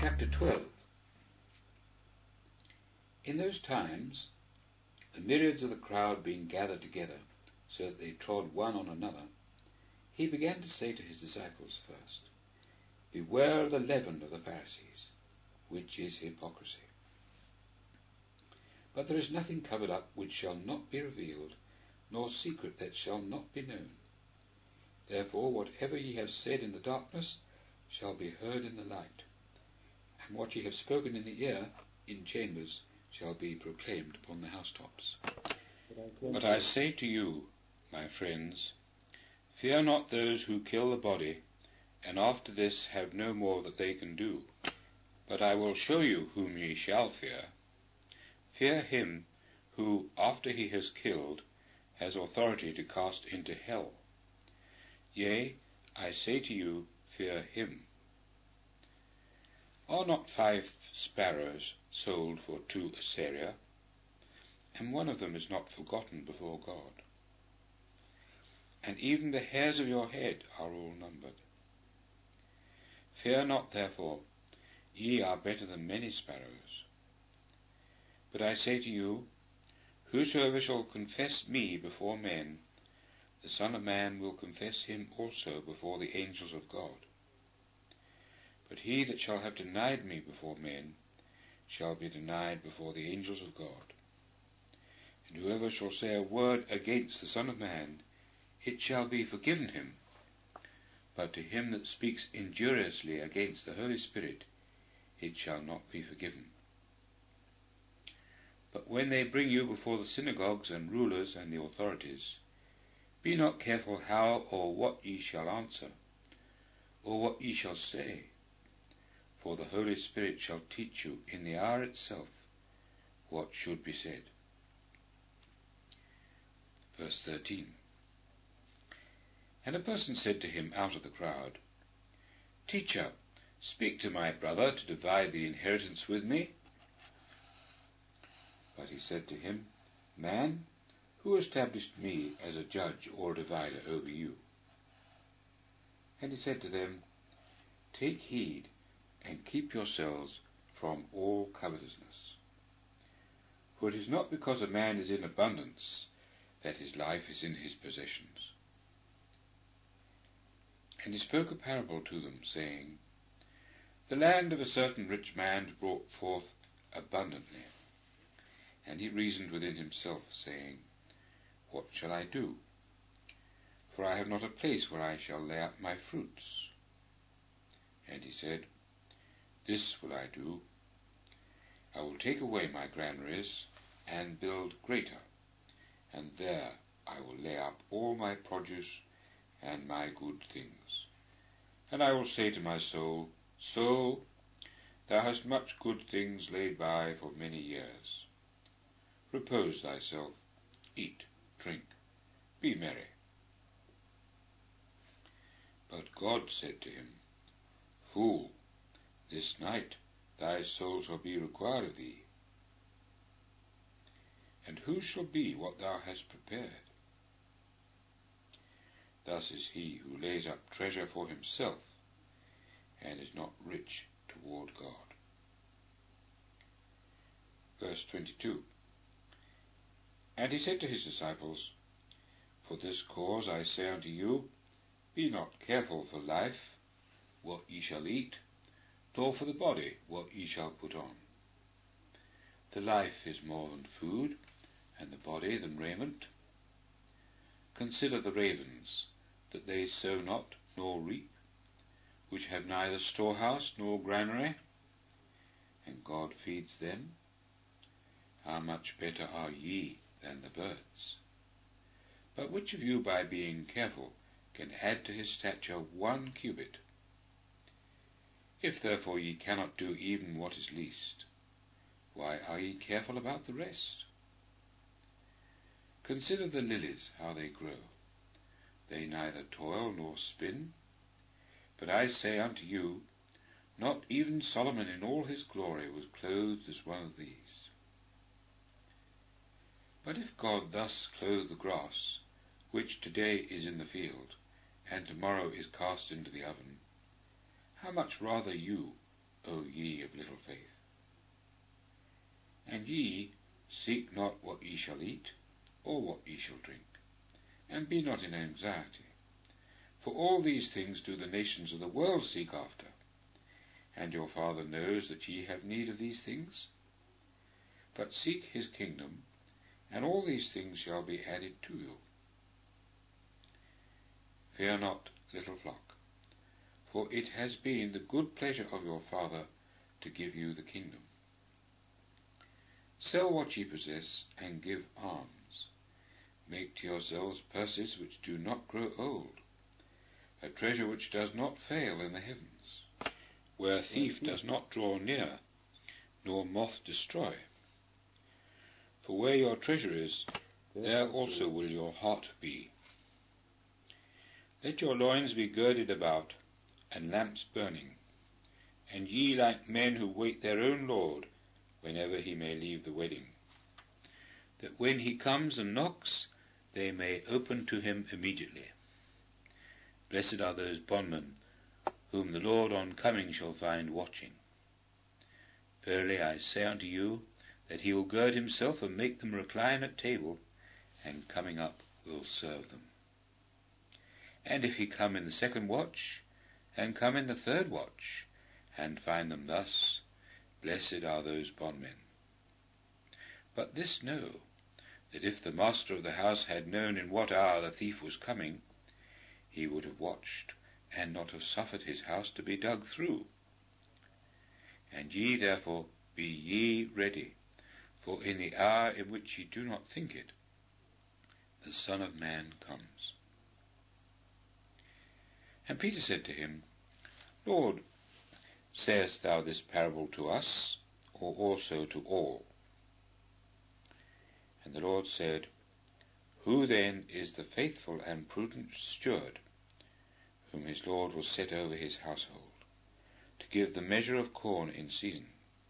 Chapter 12. In those times, the myriads of the crowd being gathered together, so that they trod one on another, he began to say to his disciples first, Beware of the leaven of the Pharisees, which is hypocrisy. But there is nothing covered up which shall not be revealed, nor secret that shall not be known. Therefore whatever ye have said in the darkness shall be heard in the light, and what ye have spoken in the ear in chambers shall be proclaimed upon the housetops. But I say to you, my friends, fear not those who kill the body, and after this have no more that they can do. But I will show you whom ye shall fear. Fear him who, after he has killed, has authority to cast into hell. Yea, I say to you, fear him. Are not 5 sparrows sold for 2 assaria, and one of them is not forgotten before God? And even the hairs of your head are all numbered. Fear not, therefore, ye are better than many sparrows. But I say to you, whosoever shall confess me before men, the Son of Man will confess him also before the angels of God. But he that shall have denied me before men shall be denied before the angels of God. And whoever shall say a word against the Son of Man, it shall be forgiven him. But to him that speaks injuriously against the Holy Spirit, it shall not be forgiven. But when they bring you before the synagogues and rulers and the authorities, be not careful how or what ye shall answer, or what ye shall say, for the Holy Spirit shall teach you in the hour itself what should be said. Verse 13. And a person said to him out of the crowd, Teacher, speak to my brother to divide the inheritance with me. But he said to him, Man, who established me as a judge or a divider over you? And he said to them, Take heed, and keep yourselves from all covetousness. For it is not because a man is in abundance that his life is in his possessions. And he spoke a parable to them, saying, The land of a certain rich man brought forth abundantly. And he reasoned within himself, saying, What shall I do? For I have not a place where I shall lay up my fruits. And he said, This will I do. I will take away my granaries, and build greater, and there I will lay up all my produce and my good things. And I will say to my soul, Soul, thou hast much good things laid by for many years. Repose thyself, eat, drink, be merry. But God said to him, Fool, this night thy soul shall be required of thee. And who shall be what thou hast prepared? Thus is he who lays up treasure for himself, and is not rich toward God. Verse 22. And he said to his disciples, For this cause I say unto you, Be not careful for life, what ye shall eat, nor for the body, what ye shall put on. The life is more than food, and the body than raiment. Consider the ravens, that they sow not, nor reap, which have neither storehouse nor granary, and God feeds them. How much better are ye than the birds? But which of you, by being careful, can add to his stature 1 cubit? If therefore ye cannot do even what is least, why are ye careful about the rest? Consider the lilies, how they grow. They neither toil nor spin. But I say unto you, not even Solomon in all his glory was clothed as one of these. But if God thus clothe the grass, which today is in the field, and tomorrow is cast into the oven, how much rather you, O ye of little faith? And ye seek not what ye shall eat, or what ye shall drink, and be not in anxiety. For all these things do the nations of the world seek after. And your Father knows that ye have need of these things. But seek his kingdom, and all these things shall be added to you. Fear not, little flock, for it has been the good pleasure of your Father to give you the kingdom. Sell what ye possess, and give alms. Make to yourselves purses which do not grow old, a treasure which does not fail in the heavens, where a thief does not draw near, nor moth destroy. For where your treasure is, there also will your heart be. Let your loins be girded about, and lamps burning, and ye like men who wait their own Lord, whenever he may leave the wedding, that when he comes and knocks, they may open to him immediately. Blessed are those bondmen, whom the Lord on coming shall find watching. Verily I say unto you, that he will gird himself and make them recline at table, and coming up will serve them. And if he come in the second watch, and come in the third watch, and find them thus, blessed are those bondmen. But this know, that if the master of the house had known in what hour the thief was coming, he would have watched, and not have suffered his house to be dug through. And ye therefore be ye ready, for in the hour in which ye do not think it, the Son of Man comes. And Peter said to him, Lord, sayest thou this parable to us, or also to all? And the Lord said, Who then is the faithful and prudent steward, whom his Lord will set over his household, to give the measure of corn in season?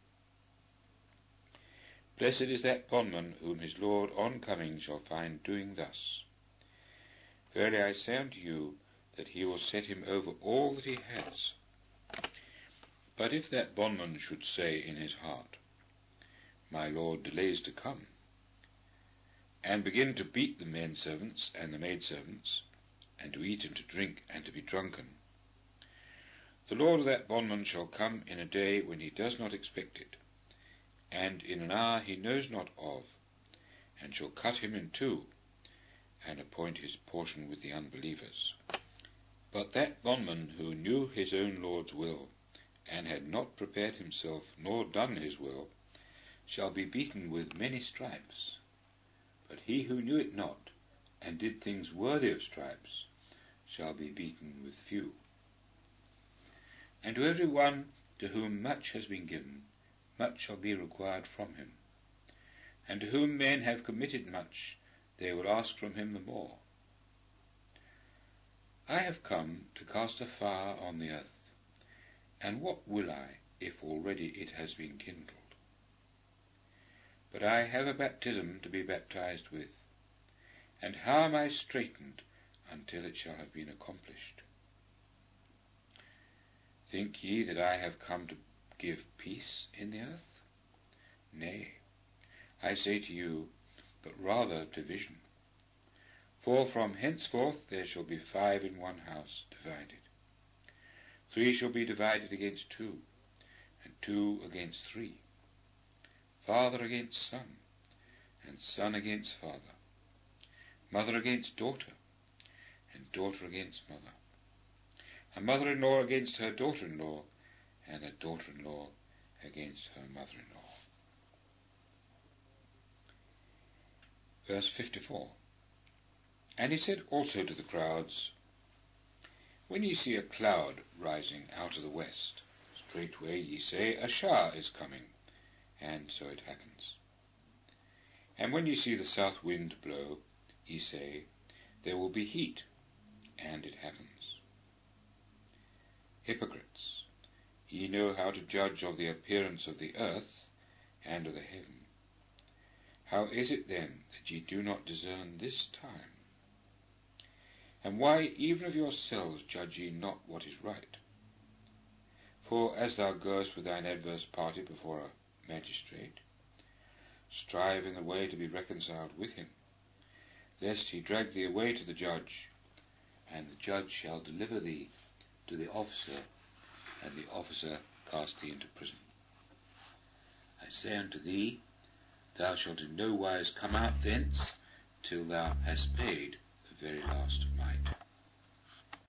Blessed is that bondman whom his Lord on coming shall find doing thus. Verily I say unto you, that he will set him over all that he has. But if that bondman should say in his heart, My Lord delays to come, and begin to beat the men servants and the maidservants, and to eat and to drink and to be drunken, the Lord of that bondman shall come in a day when he does not expect it, and in an hour he knows not of, and shall cut him in two, and appoint his portion with the unbelievers. But that bondman who knew his own Lord's will, and had not prepared himself, nor done his will, shall be beaten with many stripes. But he who knew it not, and did things worthy of stripes, shall be beaten with few. And to every one to whom much has been given, much shall be required from him. And to whom men have committed much, they will ask from him the more. I have come to cast a fire on the earth, and what will I, if already it has been kindled? But I have a baptism to be baptized with, and how am I straitened until it shall have been accomplished? Think ye that I have come to give peace in the earth? Nay, I say to you, but rather division. For from henceforth there shall be 5 in one house divided. 3 shall be divided against 2, and 2 against 3. Father against son, and son against father. Mother against daughter, and daughter against mother. A mother-in-law against her daughter-in-law, and a daughter-in-law against her mother-in-law. Verse 54. And he said also to the crowds, When ye see a cloud rising out of the west, straightway ye say, A shower is coming, and so it happens. And when ye see the south wind blow, ye say, There will be heat, and it happens. Hypocrites, ye know how to judge of the appearance of the earth and of the heaven. How is it then that ye do not discern this time? And why even of yourselves judge ye not what is right? For as thou goest with thine adverse party before a magistrate, strive in the way to be reconciled with him, lest he drag thee away to the judge, and the judge shall deliver thee to the officer, and the officer cast thee into prison. I say unto thee, thou shalt in no wise come out thence till thou hast paid the very last mite.